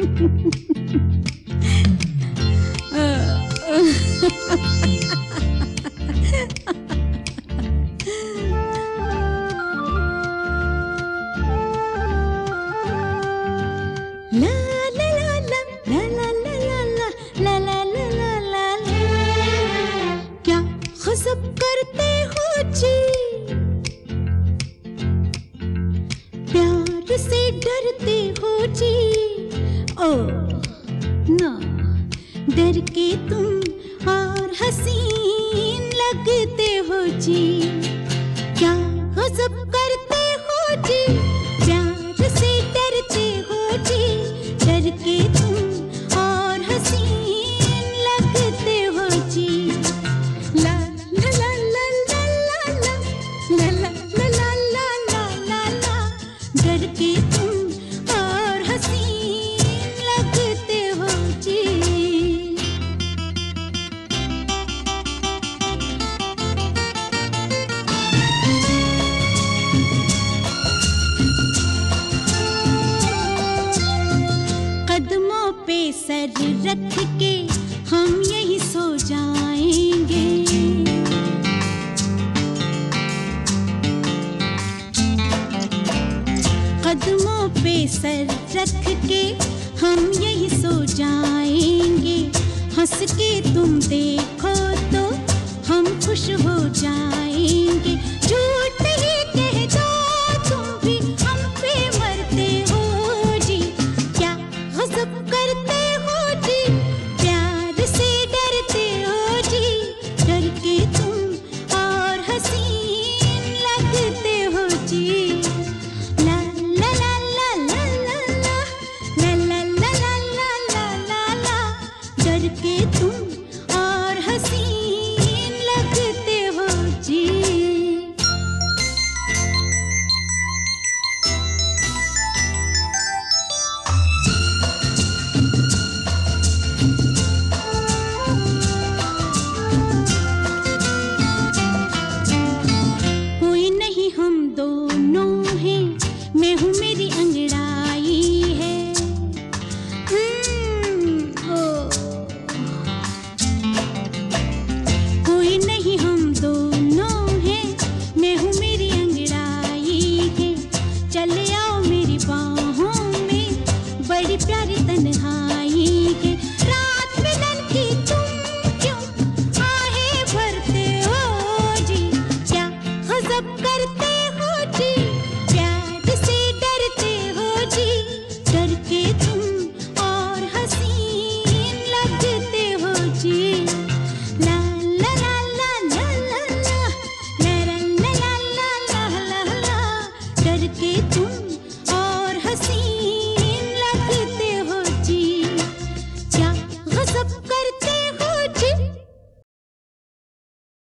क्या गज़ब करते हो जी, प्यार से डरते हो जी। ओ ना, डर के तुम और हसीन लगते हो जी। क्या गज़ब करते हो जी, प्यार से डरते हो जी। डर के तुम और हसीन लगते हो जी। ला ला ला ला ला ला ला ला ला ला ला ला ला ला। डर के तुम और हसीन लगते हो जी। कदमों पे सर रख के हम यही सो जाएंगे। कदमों पे सर रख के हम यही सो जाएंगे। हंस के तुम देखो तो हम खुश हो जाएंगे। झूठ ही कह दो तुम भी हम पे मरते हो जी। क्या गज़ब करते हो जी, प्यार से डरते हो जी। डर के तुम और हसीन लगते हो जी। ला ला ला ला ला ला ला ला ला ला ला ला ला ला। डर के तुम और हसीन लगते हो जी। कोई नहीं हम दोनों हैं, मैं हूँ मेरी